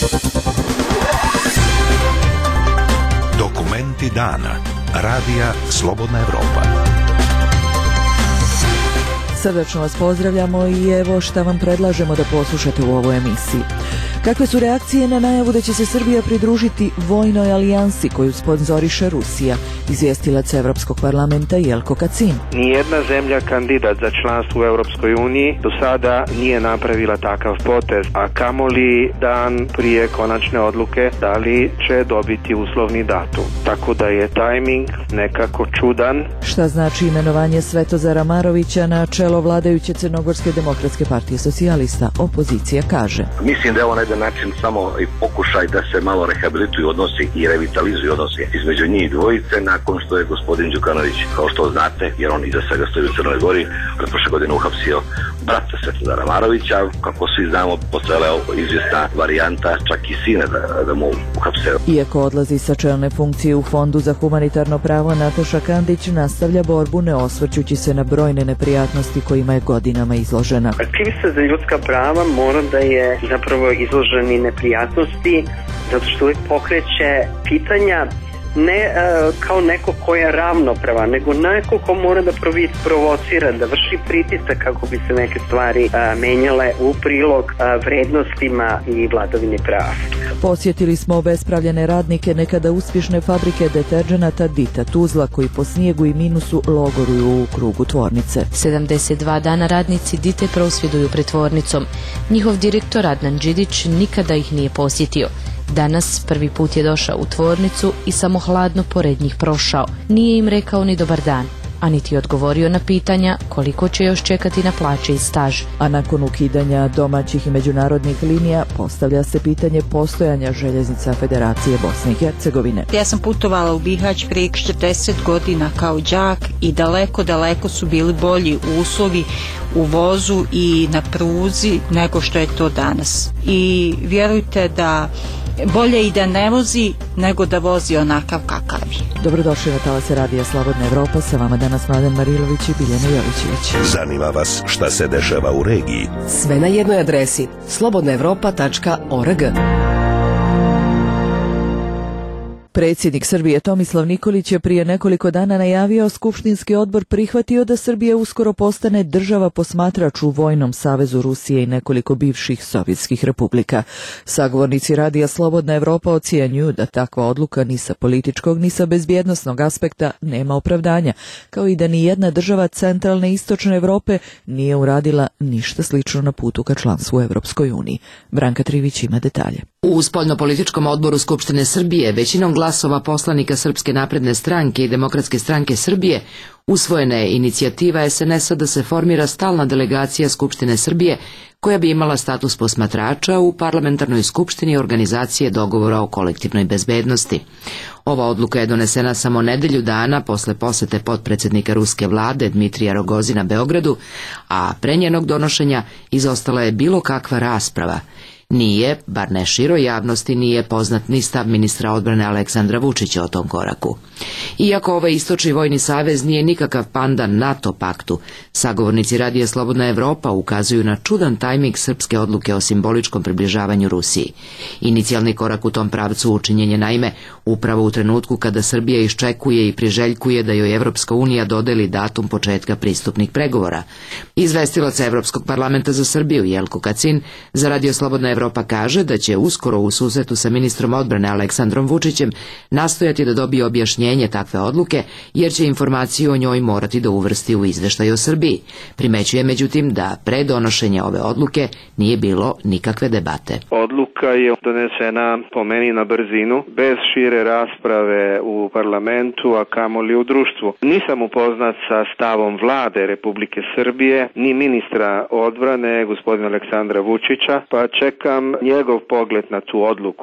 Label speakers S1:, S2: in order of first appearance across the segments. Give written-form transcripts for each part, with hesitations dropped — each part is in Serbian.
S1: Dokumenti dana. Radija Slobodna Evropa.
S2: Srdačno vas pozdravljamo i evo šta vam predlažemo da poslušate u ovoj emisiji. Kakve su reakcije na najavu da će se Srbija pridružiti vojnoj alijansi koju sponzoriše Rusija? Izvjestilac Evropskog parlamenta Jelko Kacin.
S3: Nijedna zemlja kandidat za članstvo u Europskoj uniji do sada nije napravila takav potez, a kamoli dan prije konačne odluke da li će dobiti uslovni datum. Tako da je tajming nekako čudan.
S2: Šta znači imenovanje Svetozara Marovića na čelo vladajuće Crnogorske demokratske partije socijalista? Opozicija kaže.
S4: Mislim da je ovo na jedan način samo i pokušaj da se malo rehabilituju odnosi i revitalizuju odnosi između njih dvojice, nakon što je gospodin Đukanović, kao što znate, jer on iza svega stoji u Crnoj Gori, prošle godine uhapsio brata Svetozara Marovića, kako svi znamo, postojala je izvjesna varijanta čak i sine da mu uhapse.
S2: Iako odlazi sa čelne funkcije u Fondu za humanitarno pravo, Nataša Kandić nastavlja borbu ne osvrćući se na brojne neprijatnosti kojima je godinama izložena.
S5: Aktivista za ljudska prava mora da je zapravo izložen i neprijatnosti, zato što uvijek pokreće pitanja ne kao neko ko je ravnopravan, nego neko ko mora da provocira, da vrši pritisak kako bi se neke stvari menjale u prilog vrednostima i vladavini prava.
S2: Posjetili smo obespravljene radnike nekada uspješne fabrike deterdženata Dita Tuzla koji po snijegu i minusu logoruju u krugu tvornice.
S6: 72 dana radnici Dite prosvjeduju pred tvornicom. Njihov direktor Adnan Đidić nikada ih nije posjetio. Danas prvi put je došao u tvornicu i samo hladno pored njih prošao. Nije im rekao ni dobar dan, a niti odgovorio na pitanja koliko će još čekati na plaće i staž. A nakon ukidanja domaćih i međunarodnih linija postavlja se pitanje postojanja željeznica Federacije Bosne i Hercegovine.
S7: Ja sam putovala u Bihać prije 40 godina kao đak i daleko su bili bolji uslovi u vozu i na pruzi nego što je to danas. I vjerujte da bolje i da ne vozi nego da vozi onakav kakav je.
S2: Dobrodošli na talase Radija Slobodna Evropa, sa vama danas Mladen Marilović i Biljana Jovićević.
S1: Zanima vas šta se dešava u regiji?
S8: Sve na jednoj adresi slobodnaevropa.org.
S2: Predsjednik Srbije Tomislav Nikolić je prije nekoliko dana najavio skupštinski odbor prihvatio da Srbija uskoro postane država posmatrač u Vojnom savezu Rusije i nekoliko bivših sovjetskih republika. Sagovornici Radija Slobodna Evropa ocjenjuju da takva odluka ni sa političkog ni sa bezbjednosnog aspekta nema opravdanja, kao i da ni jedna država centralne i istočne Evrope nije uradila ništa slično na putu ka članstvu u Evropskoj uniji. Branka Trivić ima detalje.
S9: U spoljnopolitičkom odboru Skupštine Srbije većinom glasova poslanika Srpske napredne stranke i Demokratske stranke Srbije usvojena je inicijativa SNS-a da se formira stalna delegacija Skupštine Srbije koja bi imala status posmatrača u parlamentarnoj skupštini organizacije dogovora o kolektivnoj bezbednosti. Ova odluka je donesena samo nedelju dana posle posete potpredsjednika ruske vlade Dmitrija Rogozina Beogradu, a pre njenog donošenja izostala je bilo kakva rasprava. Nije, bar ne široj javnosti, nije poznat ni stav ministra odbrane Aleksandra Vučića o tom koraku. Iako ovaj istočni vojni savez nije nikakav pandan NATO paktu, sagovornici Radija Slobodna Evropa ukazuju na čudan tajming srpske odluke o simboličkom približavanju Rusiji. Inicijalni korak u tom pravcu učinjen je naime upravo u trenutku kada Srbija iščekuje i priželjkuje da joj Evropska unija dodeli datum početka pristupnih pregovora. Izvestilac Evropskog parlamenta za Srbiju Jelko Kacin za Radio Slobodna Evropa kaže da će uskoro u susretu sa ministrom odbrane Aleksandrom Vučićem nastojati da dobije objašnjenje takve odluke, jer će informaciju o njoj morati da uvrsti u izveštaj o Srbiji. Primećuje međutim da pre donošenja ove odluke nije bilo nikakve debate.
S3: Odluka je donesena po meni na brzinu, bez šire rasprave u parlamentu, a kamoli u društvu. Nisam upoznat sa stavom vlade Republike Srbije, ni ministra odbrane, gospodina Aleksandra Vučića, pa čekam njegov pogled na tu odluku.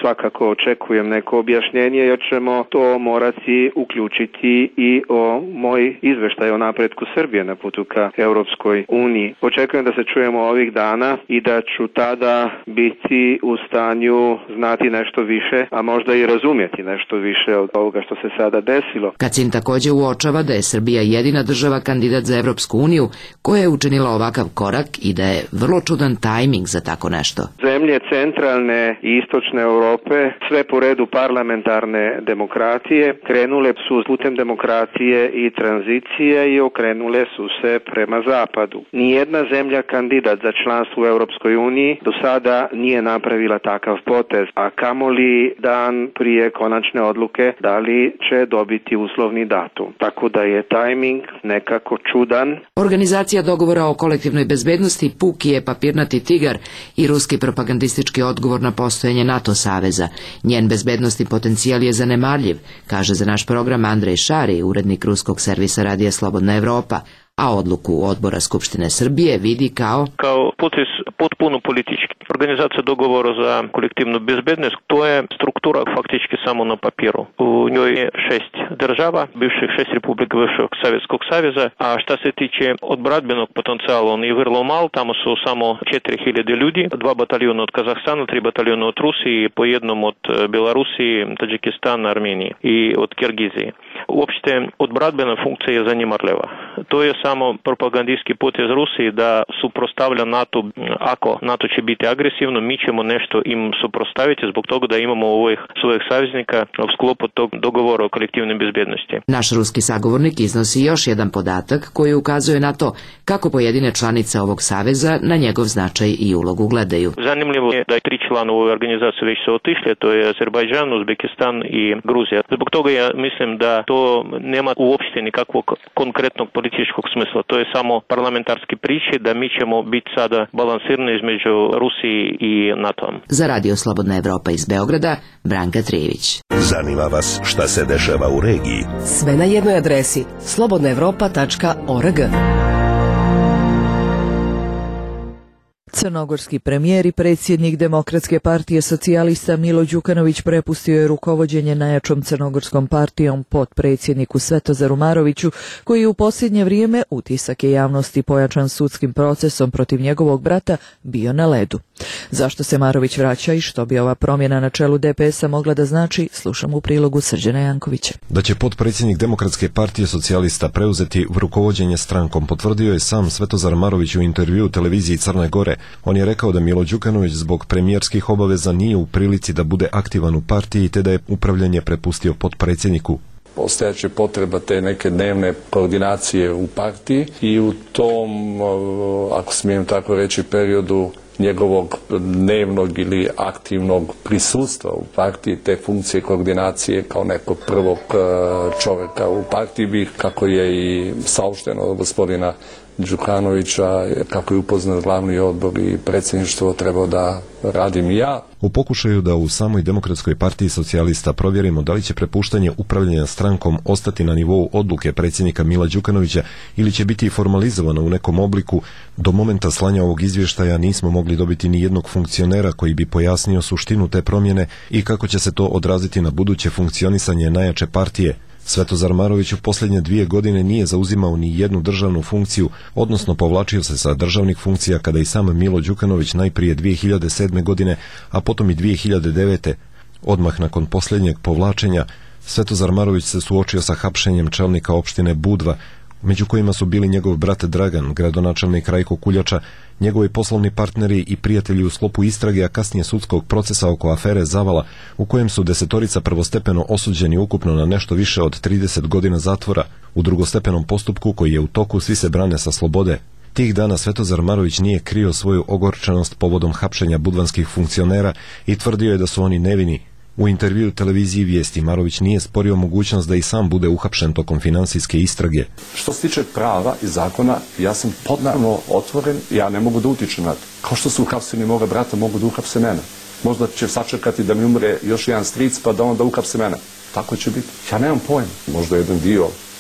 S3: svakako očekujem neko objašnjenje jer ćemo to morati uključiti i o moj izveštaj o napretku Srbije na putu ka Europskoj uniji. Očekujem da se čujemo ovih dana i da ću tada biti u stanju znati nešto više, a možda i razumjeti nešto više od ovoga što se sada desilo.
S9: Kacin takođe uočava da je Srbija jedina država kandidat za Evropsku uniju koja je učinila ovakav korak i da je vrlo čudan tajming za tako nešto.
S3: Zemlje centralne i istočne Europe, sve po redu parlamentarne demokratije, krenule su putem demokratije i tranzicije i okrenule su se prema zapadu. Nijedna zemlja kandidat za članstvo u Europskoj uniji do sada nije napravila takav potez, a kamoli dan prije konačne odluke da li će dobiti uslovni datum. Tako da je tajming nekako čudan.
S9: Organizacija dogovora o kolektivnoj bezbednosti puki je papirnati tigar i ruski propagandistički odgovor na postojanje NATO saveza. Njen bezbednostni potencijal je zanemarljiv, kaže za naš program Andrej Šari, urednik ruskog servisa Radija Slobodna Evropa, a odluku Odbora Skupštine Srbije vidi kao
S10: potez potpuno politički. Organizacija dogovora za kolektivnu bezbednost, to je struktura faktički samo na papiru. U njoj je 6 država, bivših 6 republika bivšeg Sovjetskog saveza, a šta se tiče odbranbenog potencijala, on je vrlo mal, tamo su samo 4000 ljudi, 2 bataljona od Kazahstana, 3 bataljona od Rusije, po jednom od Belorusije, Tadžikistana, Armenije i od Kirgizije. Uopšte, odbranbena funkcija je zanemarljiva. To je samo propagandijski potez Rusiji da suprostavlja NATO. Ako NATO će biti agresivno, mi ćemo nešto im suprostaviti zbog toga da imamo ovih svojih saveznika u sklopu tog dogovora o kolektivnoj bezbednosti.
S9: Naš ruski sagovornik iznosi još jedan podatak koji ukazuje na to kako pojedine članice ovog saveza na njegov značaj i ulogu gledaju.
S10: Zanimljivo je da 3 člana ove organizacije već su otišli, to je Azerbajdžan, Uzbekistan i Gruzija. Zbog toga ja mislim da to nema uopšte nikakvog konkretnog političkog smisla. To je samo parlamentarski priče da mi ćemo biti sada balansirani između Rusiji i NATO-om.
S9: Za Radio Slobodna Evropa iz Beograda, Branka Trijević.
S1: Zanima vas šta se dešava u regiji?
S8: Sve na jednoj adresi slobodnaevropa.org.
S2: Crnogorski premijer i predsjednik Demokratske partije socijalista Milo Đukanović prepustio je rukovođenje najjačom crnogorskom partijom potpredsjedniku Svetozaru Maroviću, koji u posljednje vrijeme, utisak je javnosti pojačan sudskim procesom protiv njegovog brata, bio na ledu. Zašto se Marović vraća i što bi ova promjena na čelu DPS-a mogla da znači, slušamo u prilogu Srđana Jankovića.
S11: Da će potpredsjednik Demokratske partije socijalista preuzeti rukovođenje strankom, potvrdio je sam Svetozar Marović u intervjuu televiziji Crne Gore. On je rekao da Milo Đukanović zbog premijerskih obaveza nije u prilici da bude aktivan u partiji, te da je upravljanje prepustio potpredsjedniku.
S12: Postojaće potreba te neke dnevne koordinacije u partiji i u tom, ako smijem tako reći, periodu njegovog dnevnog ili aktivnog prisustva u partiji, te funkcije koordinacije kao nekog prvog čovjeka u partiji bih, kako je i saopšteno od gospodina Đukanovića, kako je upoznat glavni odbor i predsjedništvo, trebao da radim i ja.
S11: U pokušaju da u samoj Demokratskoj partiji socijalista provjerimo da li će prepuštanje upravljanja strankom ostati na nivou odluke predsjednika Mila Đukanovića ili će biti formalizovano u nekom obliku, do momenta slanja ovog izvještaja nismo mogli dobiti ni jednog funkcionera koji bi pojasnio suštinu te promjene i kako će se to odraziti na buduće funkcionisanje najjače partije. Svetozar Marović u posljednje 2 godine nije zauzimao ni jednu državnu funkciju, odnosno povlačio se sa državnih funkcija kada i sam Milo Đukanović najprije 2007. godine, a potom i 2009. Odmah nakon posljednjeg povlačenja, Svetozar Marović se suočio sa hapšenjem čelnika opštine Budva, među kojima su bili njegov brat Dragan, gradonačelnik Rajko Kuljača, njegovi poslovni partneri i prijatelji u sklopu istrage, a kasnije sudskog procesa oko afere Zavala, u kojem su 10 prvostepeno osuđeni ukupno na nešto više od 30 godina zatvora. U drugostepenom postupku koji je u toku, svi se brane sa slobode. Tih dana Svetozar Marović nije krio svoju ogorčenost povodom hapšenja budvanskih funkcionera i tvrdio je da su oni nevini. U intervjuu televiziji Vijesti Marović nije sporio mogućnost da i sam bude uhapšen tokom finansijske istrage.
S12: Što se tiče prava i zakona, ja sam potpuno otvoren, ja ne mogu da utičem na to. Kao što su uhapseni moga brata, mogu da uhapse mene. Možda će sačekati da mi umre još jedan stric, pa da onda uhapse mene. Tako će biti. Ja nemam pojma. Možda jedan dio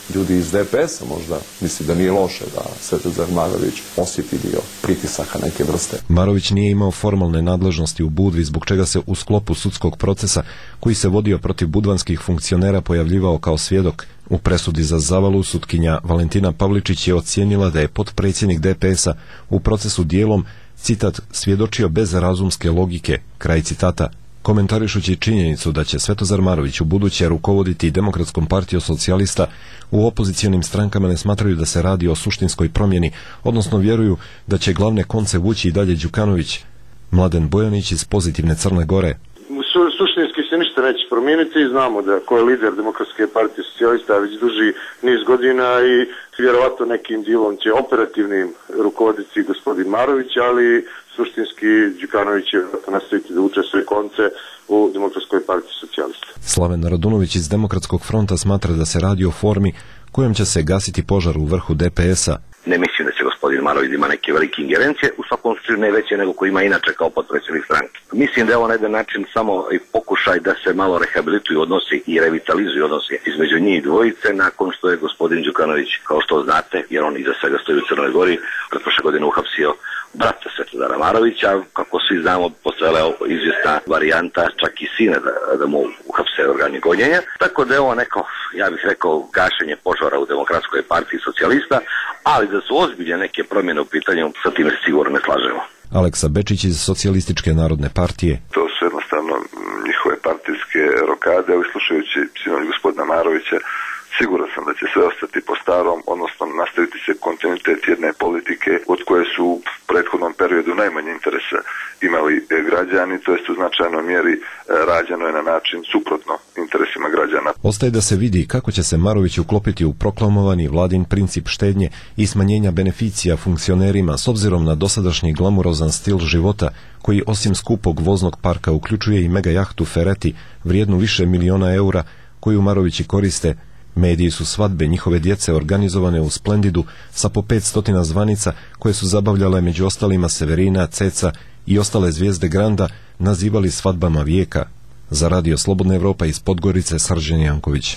S12: ljudi iz DPS-a možda misli da nije loše da Svetozar Marović osjeti dio pritisaka neke vrste.
S11: Marović nije imao formalne nadležnosti u Budvi, zbog čega se u sklopu sudskog procesa koji se vodio protiv budvanskih funkcionera pojavljivao kao svjedok. U presudi za zavalu sutkinja Valentina Pavličić je ocijenila da je potpredsjednik DPS-a u procesu dijelom, citat, svjedočio bez razumske logike, kraj citata. Komentarišući činjenicu da će Svetozar Marović u buduće rukovoditi Demokratskom partijom socijalista, u opozicijonim strankama ne smatraju da se radi o suštinskoj promjeni, odnosno vjeruju da će glavne konce vući i dalje Đukanović. Mladen Bojanić iz Pozitivne Crne Gore.
S13: Suštinski se ništa neće promijeniti i znamo da ko je lider Demokratske partije socijalista već duži niz godina i vjerovatno nekim dijelom će operativnim rukovoditi gospodin Marović, ali suštinski Đukanović će nastaviti da vuče sve konce u Demokratskoj partiji socijalista.
S11: Slaven Radunović iz Demokratskog fronta smatra da se radi o formi kojom će se gasiti požar u vrhu DPS-a.
S4: Ne mislim da će gospodin Marović ima neke velike ingerencije, u svakom slučaju ne veće nego koji ima inače kao potpredsjednik stranke. Mislim da je ovo na jedan način samo pokušaj da se malo rehabilituju odnosi i revitalizuju odnosi između njih dvojice nakon što je gospodin Đukanović, kao što znate, jer on iza svega stoji u Crnoj Gori, pretprošle godine uhapsio brata Svetozara Marovića, kako svi znamo, postojala je izvjesna varijanta čak i sina da mu uhapse organi gonjenja. Tako da je ovo neko, ja bih rekao, gašenje požara u Demokratskoj partiji socijalista, ali da su ozbiljne neke promjene u pitanju, sa time se sigurno ne slažemo.
S11: Aleksa Bečić iz Socijalističke narodne partije.
S14: To su jednostavno njihove partijske rokade, ali slušajući sinoć gospodina Marovića, siguran sam da će sve ostati po starom, odnosno nastaviti se kontinuitet jedne politike od koje su u prethodnom periodu najmanje interesa imali građani, to jest u značajnoj mjeri rađeno je na način suprotno interesima građana.
S11: Ostaje da se vidi kako će se Marović uklopiti u proklamovani vladin princip štednje i smanjenja beneficija funkcionerima s obzirom na dosadašnji glamurozan stil života koji osim skupog voznog parka uključuje i mega jahtu Ferreti vrijednu više miliona eura koju Marovići koriste. Mediji su svadbe njihove djece organizovane u Splendidu sa po 500 zvanica koje su zabavljale među ostalima Severina, Ceca i ostale zvijezde Granda nazivali svadbama vijeka. Za Radio Slobodna Evropa iz Podgorice, Srđan Janković.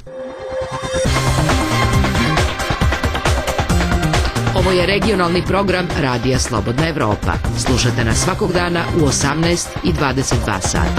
S9: Ovo je regionalni program Radija Slobodna Evropa. Slušate nas svakog dana u 18 i 22 sata.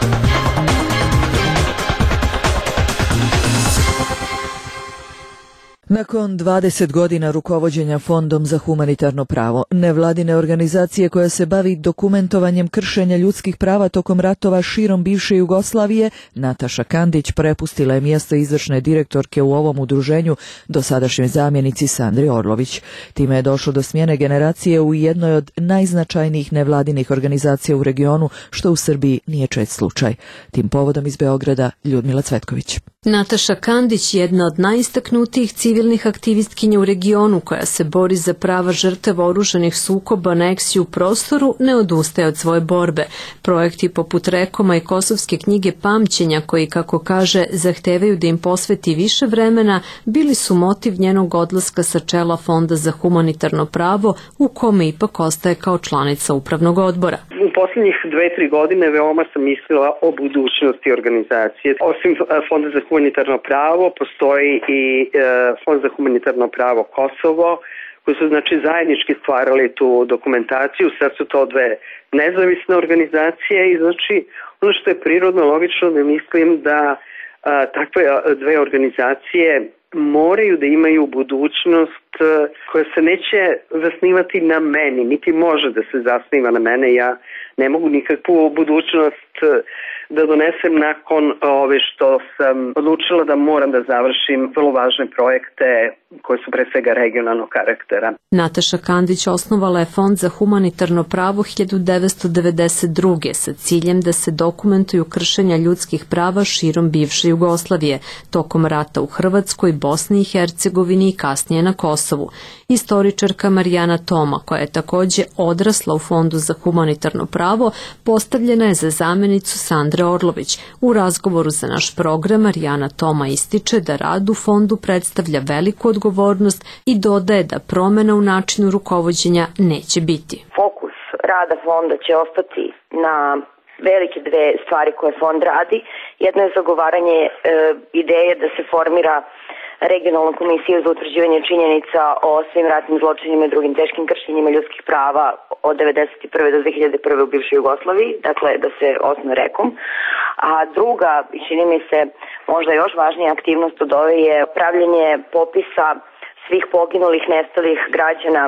S2: Nakon 20 godina rukovođenja Fondom za humanitarno pravo, nevladine organizacije koja se bavi dokumentovanjem kršenja ljudskih prava tokom ratova širom bivše Jugoslavije, Nataša Kandić prepustila je mjesto izvršne direktorke u ovom udruženju dosadašnjoj zamjenici Sandri Orlović. Time je došlo do smjene generacije u jednoj od najznačajnijih nevladinih organizacija u regionu, što u Srbiji nije čest slučaj. Tim povodom iz Beograda Ljudmila Cvetković.
S15: Nataša Kandić je jedna od najistaknutijih civilnih aktivistkinja u regionu koja se bori za prava žrtava oružanih sukoba, aneksiju u prostoru, ne odustaje od svoje borbe. Projekti poput Rekoma i Kosovske knjige pamćenja koji, kako kaže, zahtevaju da im posveti više vremena, bili su motiv njenog odlaska sa čela Fonda za humanitarno pravo, u kome ipak ostaje kao članica upravnog odbora.
S5: U posljednjih 2-3 godine veoma sam mislila o budućnosti organizacije. Osim Fonda za humanitarno pravo, postoji i Fond za humanitarno pravo Kosovo, koji su znači zajednički stvarali tu dokumentaciju. Sad su to dve nezavisne organizacije i znači ono što je prirodno logično da mislim da takve dve organizacije moraju da imaju budućnost koja se neće zasnivati na meni, niti može da se zasniva na mene. Ja ne mogu nikakvu budućnost da donesem nakon ove što sam odlučila da moram da završim vrlo važne projekte koje su pre svega regionalnog karaktera.
S15: Nataša Kandić osnovala je Fond za humanitarno pravo 1992. sa ciljem da se dokumentuju kršenja ljudskih prava širom bivše Jugoslavije, tokom rata u Hrvatskoj, Bosni i Hercegovini i kasnije na Kosovu. Istoričarka Marijana Toma, koja je također odrasla u Fondu za humanitarno pravo, postavljena je za zamjenicu Sandre Orlović. U razgovoru za naš program Marijana Toma ističe da rad u fondu predstavlja veliku odgovornost i dodaje da promjena u načinu rukovođenja neće biti.
S16: Fokus rada fonda će ostati na velike dve stvari koje fond radi. Jedno je zagovaranje ideje da se formira regionalna komisija za utvrđivanje činjenica o svim ratnim zločinima i drugim teškim kršenjima ljudskih prava od 1991. do 2001. u bivšoj Jugoslaviji, dakle da se osnuje REKOM. A druga, čini mi se možda još važnija aktivnost od ove je pravljenje popisa svih poginulih, nestalih građana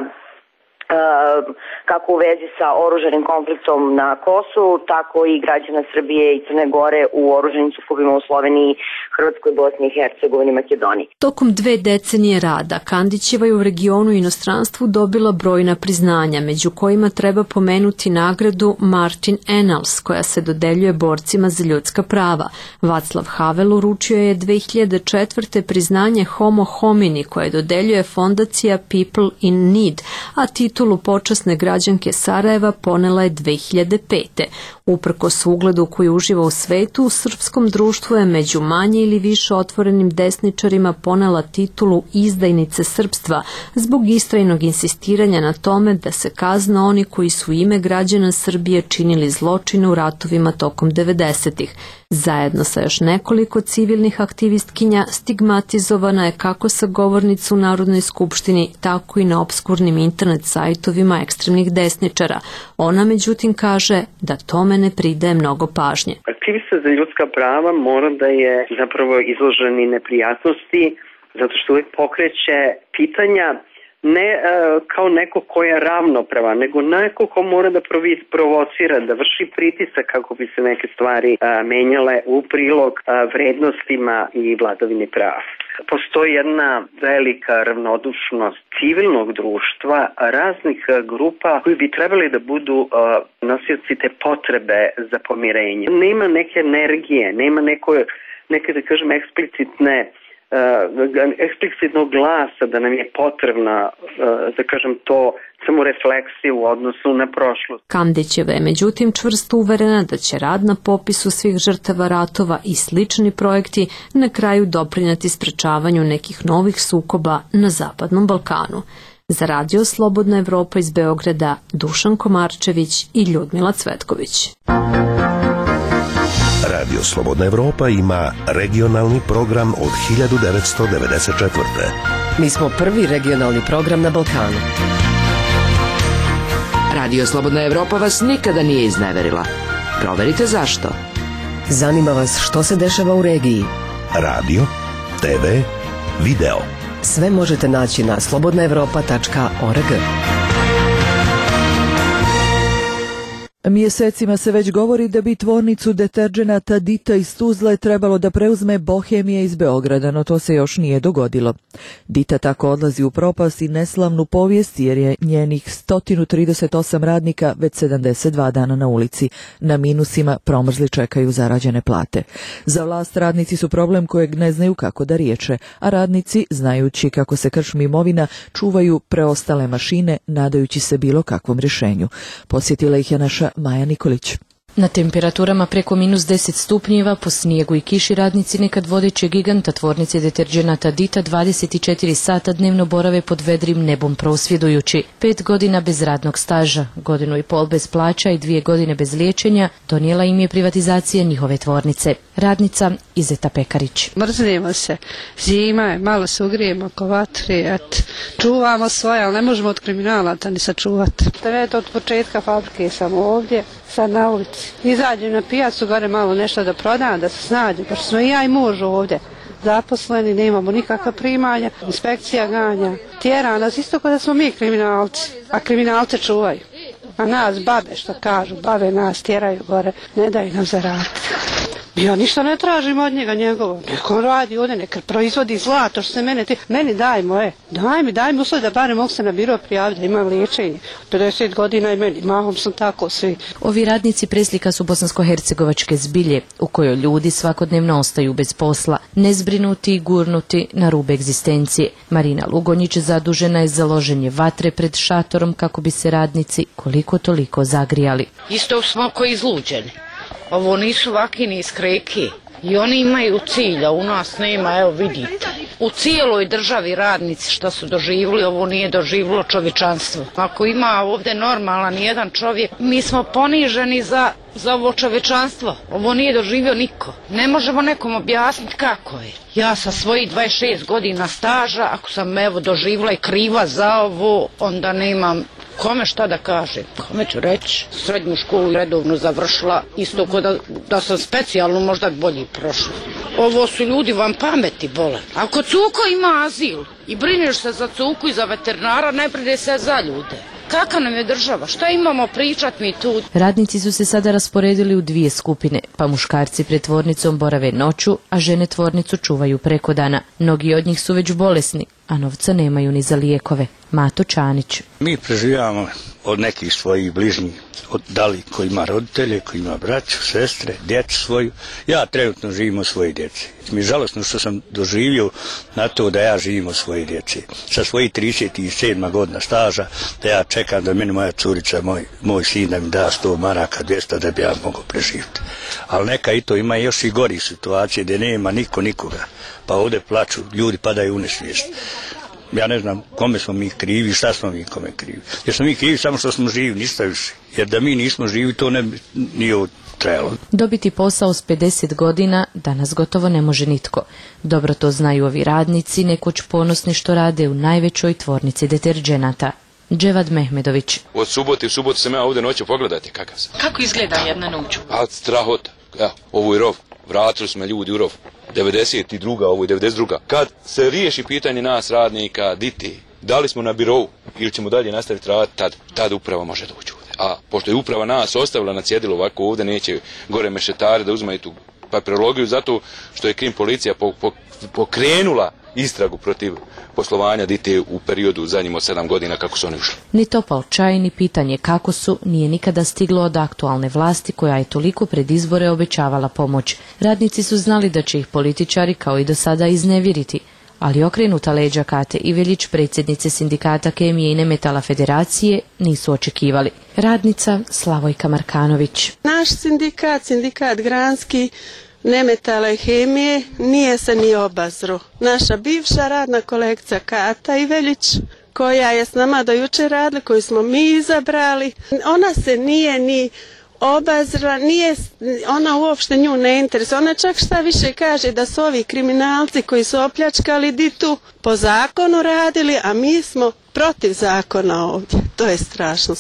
S16: kako u vezi sa oružanim konfliktom na Kosovu, tako i građana Srbije i Crne Gore u oružanim sukobima u Sloveniji, Hrvatskoj, Bosni i Hercegovini, Makedoniji.
S15: Tokom 2 decenije rada Kandićeva je u regionu i inostranstvu dobila brojna priznanja, među kojima treba pomenuti nagradu Martin Ennals, koja se dodeljuje borcima za ljudska prava. Václav Havel uručio je 2004. priznanje Homo homini, koje dodeljuje fondacija People in Need, a titulu počasne građanke Sarajeva ponela je 2005. Uprkos ugledu koji uživa u svetu, u srpskom društvu je među manje ili više otvorenim desničarima ponela titulu izdajnice srpstva zbog istrajnog insistiranja na tome da se kazne oni koji su u ime građana Srbije činili zločine u ratovima tokom 90-ih. Zajedno sa još nekoliko civilnih aktivistkinja stigmatizovana je kako sa govornica u Narodnoj skupštini, tako i na opskurnim internet sajtovima ekstremnih desničara. Ona međutim kaže da tome ne pridaje mnogo pažnje.
S5: Aktivista za ljudska prava mora da je zapravo izložen i neprijatnosti, zato što uvijek pokreće pitanja ne kao neko ko je ravnopravan, nego neko ko mora da provocira, da vrši pritisak kako bi se neke stvari menjale u prilog vrednostima i vladavini prava. Postoji jedna velika ravnodušnost civilnog društva, raznih grupa koji bi trebali da budu nosioci te potrebe za pomirenje. Nema neke energije, nema neke da kažem eksplicitnog glasa da nam je potrebna, da kažem to, samo refleksija u odnosu na prošlost.
S15: Kandićeva je međutim čvrsto uverena da će rad na popisu svih žrtava ratova i slični projekti na kraju doprinijeti sprečavanju nekih novih sukoba na Zapadnom Balkanu. Za Radio Slobodna Evropa iz Beograda, Dušan Komarčević i Ljudmila Cvetković.
S1: Radio Slobodna Evropa ima regionalni program od 1994.
S8: Mi smo prvi regionalni program na Balkanu.
S9: Radio Slobodna Evropa vas nikada nije izneverila. Proverite zašto.
S8: Zanima vas što se dešava u regiji.
S1: Radio, TV, video.
S8: Sve možete naći na slobodnaevropa.org.
S2: Mjesecima se već govori da bi tvornicu deterđenata Dita iz Tuzle trebalo da preuzme Bohemija iz Beograda, no to se još nije dogodilo. Dita tako odlazi u propast i neslavnu povijest jer je njenih 138 radnika već 72 dana na ulici. Na minusima promrzli čekaju zarađene plate. Za vlast radnici su problem kojeg ne znaju kako da riješe, a radnici, znajući kako se krčmi imovina, čuvaju preostale mašine, nadajući se bilo kakvom rješenju. Posjetila ih je naša Maja Nikolić.
S6: Na temperaturama preko -10 stupnjeva, po snijegu i kiši radnici nekad vodeće giganta tvornice deterđenata Dita 24 sata dnevno borave pod vedrim nebom prosvjedujući. 5 godina bez radnog staža, 1,5 godine bez plaća i 2 godine bez liječenja donijela im je privatizacija njihove tvornice. Radnica Izeta Pekarić.
S17: Mrznemo se, zima je, malo se ugrijemo oko vatre, čuvamo svoje, ali ne možemo od kriminalata ni sačuvati. Od početka fabrike sam ovdje, sad na ulici. Izađem na pijacu, gore malo nešto da prodam, da se snađem, pošto smo i ja i muž ovdje zaposleni, nemamo nikakva primanja, inspekcija ganja, tjera nas isto kao da smo mi kriminalci, a kriminalce čuvaju. A nas babe, što kažu, babe nas tjeraju gore, ne daju nam zaraditi. Ja ništa ne tražim od njega njegovo, neko radi ovdje, neka proizvodi zlato, što se meni daj moje, daj mi uslov da barem mogu se na biro prijaviti, da imam liječenje, 50 godina i meni, mahom sam tako svi.
S6: Ovi radnici preslika su bosansko-hercegovačke zbilje, u kojoj ljudi svakodnevno ostaju bez posla, nezbrinuti i gurnuti na rub egzistencije. Marina Lugonjić zadužena je za loženje vatre pred šatorom kako bi se radnici koliko toliko zagrijali.
S18: Isto smo koji izluđeni. Ovo nisu vakini iz kreki i oni imaju cilj, a u nas nema, evo vidite. U cijeloj državi radnici što su doživjeli, ovo nije doživjelo čovječanstvo. Ako ima ovdje normalan jedan čovjek, mi smo poniženi za za ovo čovečanstvo. Ovo nije doživio niko. Ne možemo nekom objasniti kako je. Ja sa svojih 26 godina staža, ako sam evo doživjela i kriva za ovo, onda nemam kome šta da kažem. Kome ću reći? Srednju školu redovno završila, isto kao da sam specijalno možda bolje prošla. Ovo su ljudi vam pameti bole. Ako cuko ima azil i brineš se za cuku i za veterinara, ne brine se za ljude. Kakva nam je država? Šta imamo pričat mi tu?
S6: Radnici su se sada rasporedili u dvije skupine, pa muškarci pred tvornicom borave noću, a žene tvornicu čuvaju preko dana. Mnogi od njih su već bolesni, a novca nemaju ni za lijekove. Mato Čanić.
S19: Mi preživljavamo od nekih svojih bližnjih, da li ko ima roditelje, ko ima braću, sestre, djecu svoju. Ja trenutno živim od svoje djece. Mi je žalostno što sam doživio na to da ja živim od svoje djece. Sa svojih 37 godina staža, da ja čekam da meni moja curica, moj sin da mi da 100 maraka, 200 da bi ja mogao preživjeti. Ali neka i to ima još i gori situacije gdje nema nikoga. Pa ovdje plaču, ljudi padaju u nesvijest. Ja ne znam kome smo mi krivi, šta smo mi kome krivi. Jer smo mi krivi samo što smo živi, ništa više. Jer da mi nismo živi, to ne bi nije trajalo.
S6: Dobiti posao s 50 godina danas gotovo ne može nitko. Dobro to znaju ovi radnici, nekoć ponosni što rade u najvećoj tvornici deterdženata. Dževad Mehmedović.
S20: Od subote u subotu sam ja ovdje noću, pogledajte kakav sam.
S21: Kako izgleda jedna noć?
S20: A strahota. Evo, ovo je rov. Vratili smo ljudi u rov. 92. ovo je 92. Kad se riješi pitanje nas radnika, da li smo na birovu ili ćemo dalje nastaviti raditi, tad uprava može doći ovdje. A pošto je uprava nas ostavila na cjedilu ovako ovdje, neće gore mešetari da uzmaju tu papirologiju zato što je krim policija pokrenula istragu protiv poslovanja DITE u periodu zadnjim od 7 godina kako su oni ušli.
S6: Ni topao čaj, ni pitanje kako su, nije nikada stiglo od aktualne vlasti koja je toliko pred izbore obećavala pomoć. Radnici su znali da će ih političari kao i do sada iznevjeriti, ali okrenuta leđa Kate Ivelić, predsjednice sindikata kemije i nemetala federacije, nisu očekivali. Radnica Slavojka Markanović.
S22: Naš sindikat Granski, nemetala i hemije, nije se ni obazro. Naša bivša radna kolegica Kata Ivelić, koja je s nama do jučer radila, koju smo mi izabrali, ona se nije ni obazra, ona uopšte nju ne interesuje. Ona čak šta više kaže da su ovi kriminalci koji su opljačkali DITU po zakonu radili, a mi smo protiv zakona ovdje. To je strašno.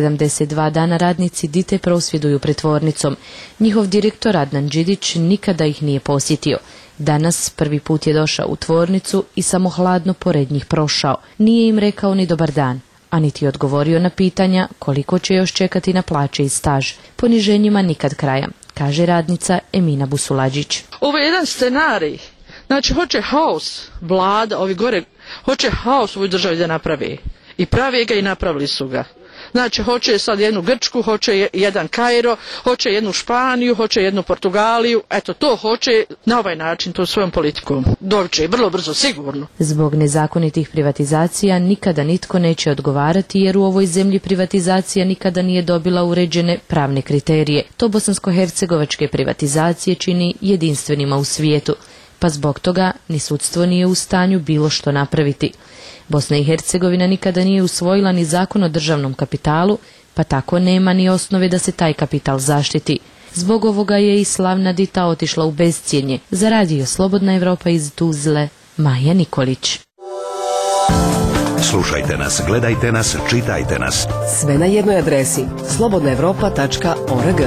S6: 72 dana radnici DITE prosvjeduju pred tvornicom. Njihov direktor Adnan Đidić nikada ih nije posjetio. Danas prvi put je došao u tvornicu i samo hladno pored njih prošao. Nije im rekao ni dobar dan, a niti odgovorio na pitanja koliko će još čekati na plaće i staž. Poniženjima nikad kraja, kaže radnica Emina Busulađić.
S23: Ovo je jedan scenarij. Znači, hoće haos, vlada, ovi gore, hoće haos u ovoj državi da napravi. I pravi ga i napravili su ga. Znači, hoće sad jednu Grčku, hoće jedan Kairo, hoće jednu Španiju, hoće jednu Portugaliju. Eto, to hoće na ovaj način, to svojom politikom. Doviće i vrlo brzo, sigurno.
S6: Zbog nezakonitih privatizacija nikada nitko neće odgovarati jer u ovoj zemlji privatizacija nikada nije dobila uređene pravne kriterije. To bosansko-hercegovačke privatizacije čini jedinstvenima u svijetu. Pa zbog toga ni sudstvo nije u stanju bilo što napraviti. Bosna i Hercegovina nikada nije usvojila ni zakon o državnom kapitalu, pa tako nema ni osnove da se taj kapital zaštiti. Zbog ovoga je i slavna DITA otišla u bescjenje. Za radio Slobodna Evropa iz Tuzle, Maja Nikolić.
S1: Slušajte nas, gledajte nas, čitajte nas.
S8: Sve na jednoj adresi slobodnaevropa.org.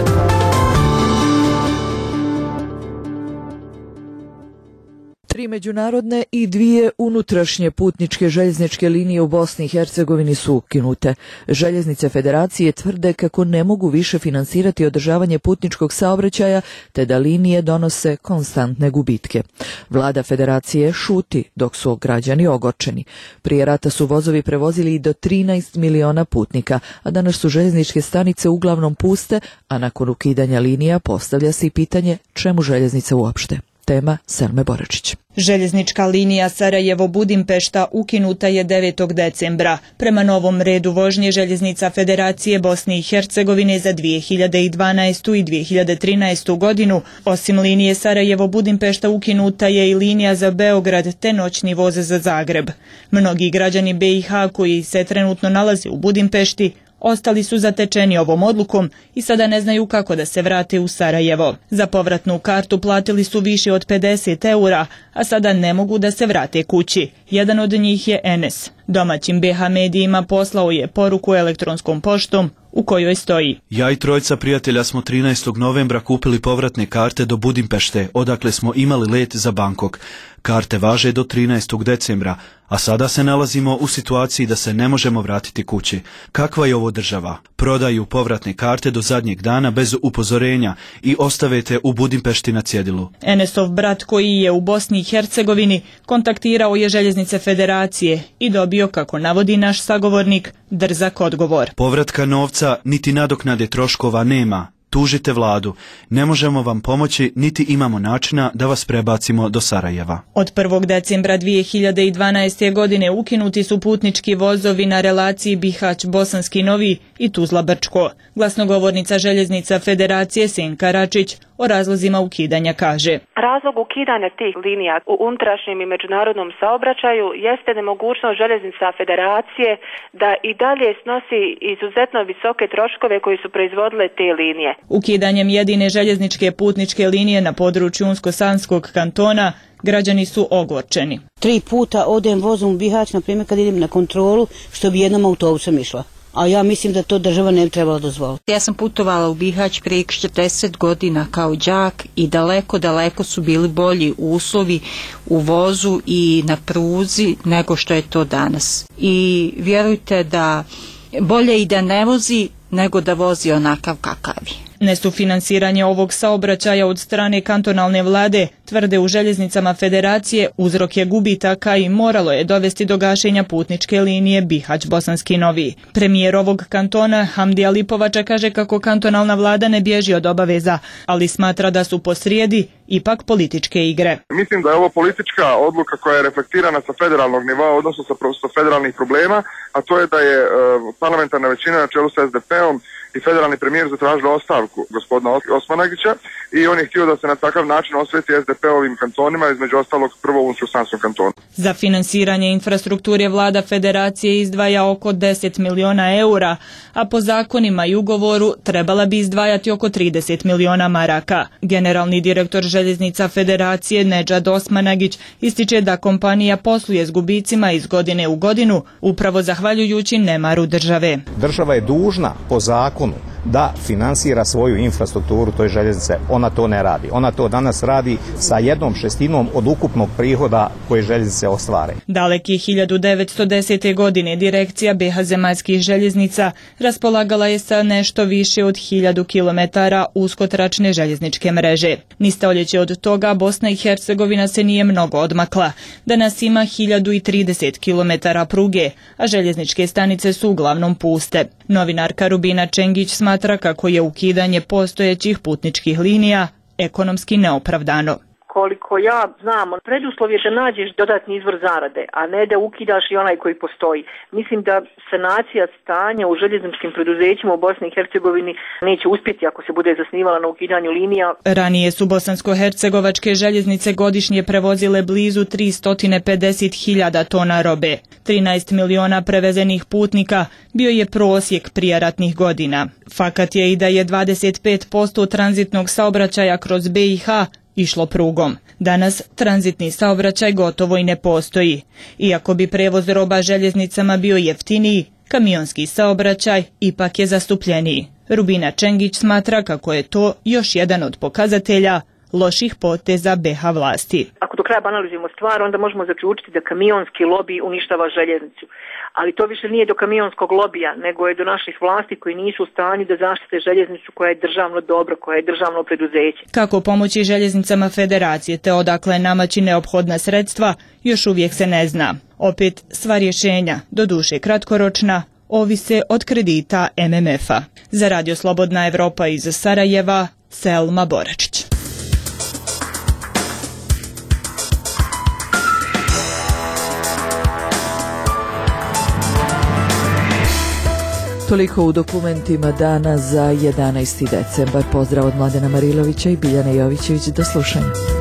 S2: 3 međunarodne i 2 unutrašnje putničke željezničke linije u Bosni i Hercegovini su ukinute. Željeznice federacije tvrde kako ne mogu više finansirati održavanje putničkog saobraćaja, te da linije donose konstantne gubitke. Vlada federacije šuti, dok su građani ogorčeni. Prije rata su vozovi prevozili i do 13 miliona putnika, a danas su željezničke stanice uglavnom puste, a nakon ukidanja linija postavlja se i pitanje čemu željeznice uopšte. Tema Selme Boračić.
S24: Željeznička linija Sarajevo-Budimpešta ukinuta je 9. decembra. Prema novom redu vožnje željeznica Federacije Bosne i Hercegovine za 2012. i 2013. godinu, osim linije Sarajevo-Budimpešta ukinuta je i linija za Beograd te noćni voz za Zagreb. Mnogi građani BiH koji se trenutno nalaze u Budimpešti ostali su zatečeni ovom odlukom i sada ne znaju kako da se vrate u Sarajevo. Za povratnu kartu platili su više od 50 eura, a sada ne mogu da se vrate kući. Jedan od njih je Enes. Domaćim BH medijima poslao je poruku elektronskom poštom u kojoj stoji:
S3: Ja i trojica prijatelja smo 13. novembra kupili povratne karte do Budimpešte, odakle smo imali let za Bangkok. Karte važe do 13. decembra, a sada se nalazimo u situaciji da se ne možemo vratiti kući. Kakva je ovo država? Prodaju povratne karte do zadnjeg dana bez upozorenja i ostave te u Budimpešti na cjedilu.
S24: Enesov brat, koji je u Bosni i Hercegovini, kontaktirao je Željeznice Federacije i dobio, kako navodi naš sagovornik, drzak odgovor.
S3: Povratka novca niti nadoknade troškova nema. Tužite vladu. Ne možemo vam pomoći, niti imamo načina da vas prebacimo do Sarajeva.
S24: Od 1. decembra 2012. godine ukinuti su putnički vozovi na relaciji Bihać-Bosanski Novi i Tuzla-Brčko. Glasnogovornica Željeznica Federacije Senka Račić o razlozima ukidanja kaže:
S7: Razlog ukidanja tih linija u unutrašnjem i međunarodnom saobraćaju jeste nemogućnost Željeznica Federacije da i dalje snosi izuzetno visoke troškove koji su proizvodile te linije.
S24: Ukidanjem jedine željezničke putničke linije na području Unsko-Sanskog kantona građani su ogorčeni.
S10: 3 puta odem vozom u Bihać, na primjer kad idem na kontrolu, što bi jednom autobusom išla. A ja mislim da to država ne bi trebala dozvoliti.
S21: Ja sam putovala u Bihać prije 40 godina kao đak i daleko su bili bolji uslovi u vozu i na pruzi nego što je to danas. I vjerujte da bolje i da ne vozi nego da vozi onakav kakav je.
S24: Nesufinansiranje ovog saobraćaja od strane kantonalne vlade, tvrde u Željeznicama Federacije, uzrok je gubitaka i moralo je dovesti do gašenja putničke linije Bihać-Bosanski Novi. Premijer ovog kantona, Hamdija Lipovača, kaže kako kantonalna vlada ne bježi od obaveza, ali smatra da su posrijedi ipak političke igre.
S13: Mislim da je ovo politička odluka koja je reflektirana sa federalnog nivoa, odnosno sa federalnih problema, a to je da je parlamentarna većina na čelu sa SDP-om i federalni premijer zatražila ostavku gospodina Osmanagića i on je htio da se na takav način osveti SDP-ovim kantonima, između ostalog prvo u Unsko-Sanskom kantonu.
S24: Za finansiranje infrastrukture vlada Federacije izdvaja oko 10 miliona eura, a po zakonima i ugovoru trebala bi izdvajati oko 30 miliona maraka. Generalni direktor Željeznica Federacije Nedžad Osmanagić ističe da kompanija posluje s gubicima iz godine u godinu, upravo zahvaljujući nemaru države.
S25: Država je dužna po zakonu da finansira svoju infrastrukturu, to je željeznice. Ona to ne radi. Ona to danas radi sa 1/6 od ukupnog prihoda koje željeznice ostvare.
S24: Daleki 1910. godine direkcija BH Zemaljskih željeznica raspolagala je sa nešto više od 1000 kilometara uskotračne željezničke mreže. Ni stoljeće od toga Bosna i Hercegovina se nije mnogo odmakla. Danas ima 1030 kilometara pruge, a željezničke stanice su uglavnom puste. Novinarka Rubina Čengić smatra kako je ukidanje postojećih putničkih linija ekonomski neopravdano.
S26: Koliko ja znam, preduslov je da nađeš dodatni izvor zarade, a ne da ukidaš i onaj koji postoji. Mislim da sanacija stanja u željezničkim preduzećima u Bosni i Hercegovini neće uspjeti ako se bude zasnivala na ukidanju linija.
S24: Ranije su bosansko-hercegovačke željeznice godišnje prevozile blizu 350.000 tona robe. 13 miliona prevezenih putnika bio je prosjek prijeratnih godina. Fakat je i da je 25% tranzitnog saobraćaja kroz BiH išlo prugom. Danas tranzitni saobraćaj gotovo i ne postoji. Iako bi prevoz roba željeznicama bio jeftiniji, kamionski saobraćaj ipak je zastupljeniji. Rubina Čengić smatra kako je to još jedan od pokazatelja loših poteza BiH vlasti.
S26: Ako do kraja banalizujemo stvar, onda možemo zaključiti da kamionski lobi uništava željeznicu. Ali to više nije do kamionskog lobija, nego je do naših vlasti koji nisu u stanju da zaštite željeznicu koja je državno dobro, koja je državno preduzeće.
S24: Kako pomoći Željeznicama Federacije te odakle namaći neophodna sredstva, još uvijek se ne zna. Opet, sva rješenja, doduše kratkoročna, ovise od kredita MMF-a. Za Radio Slobodna Evropa iz Sarajeva, Selma Boračić.
S2: Toliko u dokumentima dana za 11. decembar. Pozdrav od Mladena Marilovića i Biljane Jovićević. Do slušanja.